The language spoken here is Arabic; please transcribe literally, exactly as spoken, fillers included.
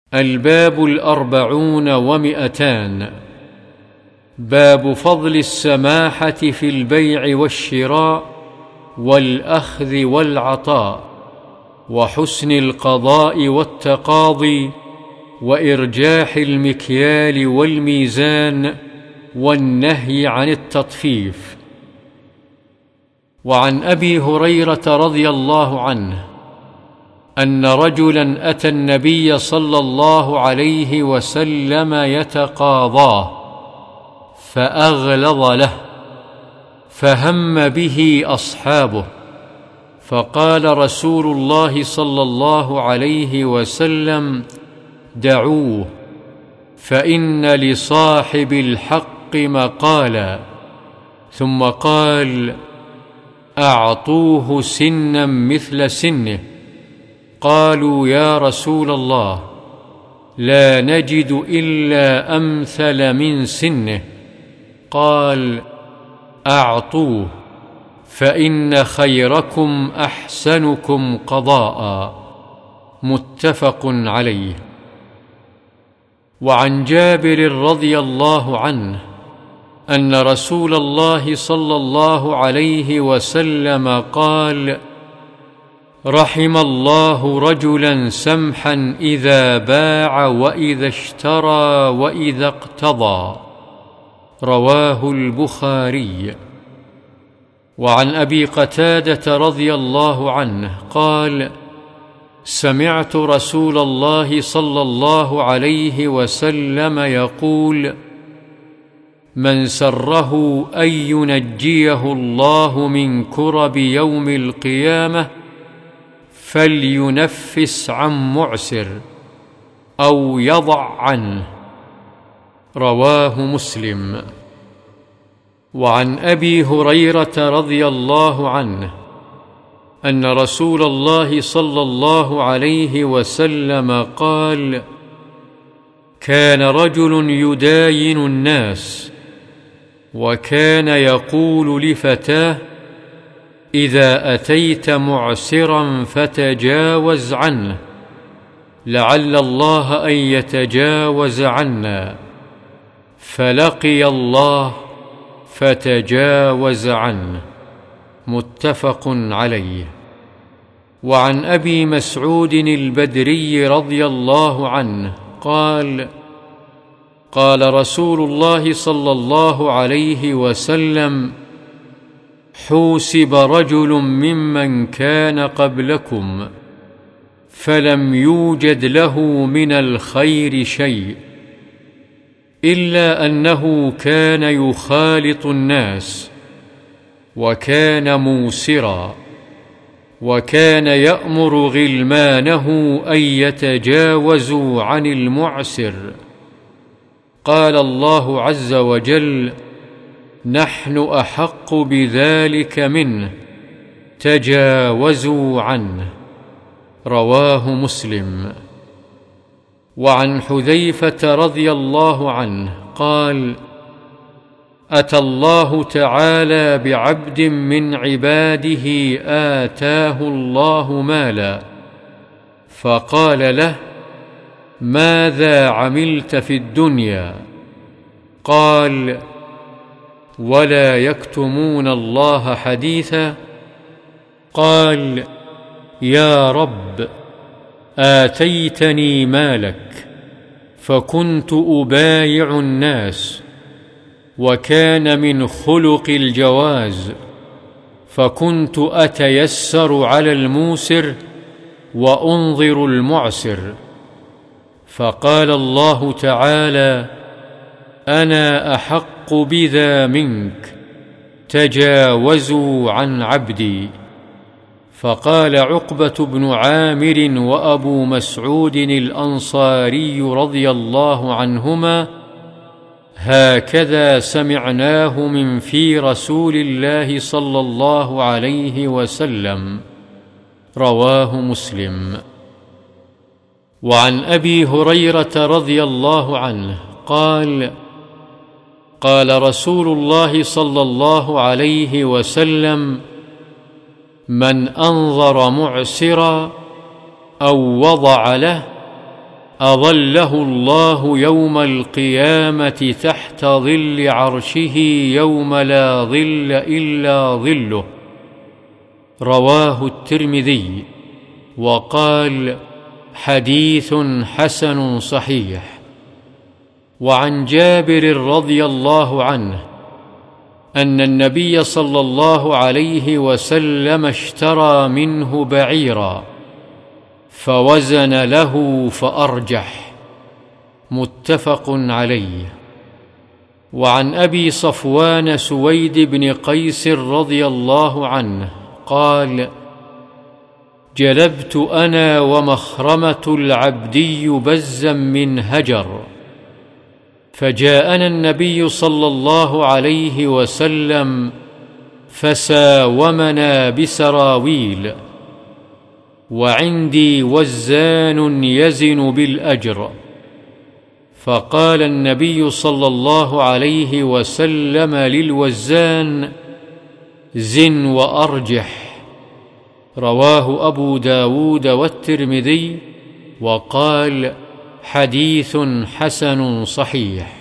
الباب الأربعون ومئتان. باب فضل السماحة في البيع والشراء والأخذ والعطاء، وحسن القضاء والتقاضي، وإرجاح المكيال والميزان، والنهي عن التطفيف. وعن أبي هريرة رضي الله عنه أن رجلا أتى النبي صلى الله عليه وسلم يتقاضاه فأغلظ له، فهم به أصحابه، فقال رسول الله صلى الله عليه وسلم: دعوه، فإن لصاحب الحق مقالا. ثم قال: أعطوه سنا مثل سنه. قالوا: يا رسول الله، لا نجد إلا أمثل من سنه. قال: أعطوه، فإن خيركم أحسنكم قضاء. متفق عليه. وعن جابر رضي الله عنه أن رسول الله صلى الله عليه وسلم قال: رحم الله رجلا سمحا إذا باع وإذا اشترى وإذا اقتضى. رواه البخاري. وعن أبي قتادة رضي الله عنه قال: سمعت رسول الله صلى الله عليه وسلم يقول: من سره أن ينجيه الله من كرب يوم القيامة فلينفس عن معسر أو يضع عنه. رواه مسلم. وعن أبي هريرة رضي الله عنه أن رسول الله صلى الله عليه وسلم قال: كان رجل يداين الناس، وكان يقول لفتاه: إذا أتيت معسرا فتجاوز عنه، لعل الله أن يتجاوز عنا. فلقي الله فتجاوز عنه. متفق عليه. وعن أبي مسعود البدري رضي الله عنه قال: قال رسول الله صلى الله عليه وسلم: حوسب رجل ممن كان قبلكم فلم يوجد له من الخير شيء، إلا أنه كان يخالط الناس، وكان موسرا، وكان يأمر غلمانه أن يتجاوزوا عن المعسر. قال الله عز وجل: نحن أحق بذلك منه، تجاوزوا عنه. رواه مسلم. وعن حذيفة رضي الله عنه قال: أتى الله تعالى بعبد من عباده آتاه الله مالا، فقال له: ماذا عملت في الدنيا؟ قال: ولا يكتمون الله حديثا. قال: يا رب، آتيتني مالك فكنت أبايع الناس، وكان من خلق الجواز، فكنت أتيسر على الموسر وأنظر المعسر. فقال الله تعالى: أنا أحق بذا منك، تجاوزوا عن عبدي. فقال عقبة بن عامر وأبو مسعود الأنصاري رضي الله عنهما: هكذا سمعناه من في رسول الله صلى الله عليه وسلم. رواه مسلم. وعن أبي هريرة رضي الله عنه قال: قال رسول الله صلى الله عليه وسلم: من أنظر معسرا أو وضع له أظله الله يوم القيامة تحت ظل عرشه يوم لا ظل إلا ظله. رواه الترمذي وقال: حديث حسن صحيح. وعن جابر رضي الله عنه أن النبي صلى الله عليه وسلم اشترى منه بعيرا فوزن له فأرجح. متفق عليه. وعن أبي صفوان سويد بن قيس رضي الله عنه قال: جلبت أنا ومخرمة العبدي بزا من هجر، فجاءنا النبي صلى الله عليه وسلم فساومنا بسراويل، وعندي وزان يزن بالأجر، فقال النبي صلى الله عليه وسلم للوزان: زن وأرجح. رواه أبو داود والترمذي وقال: حديث حسن صحيح.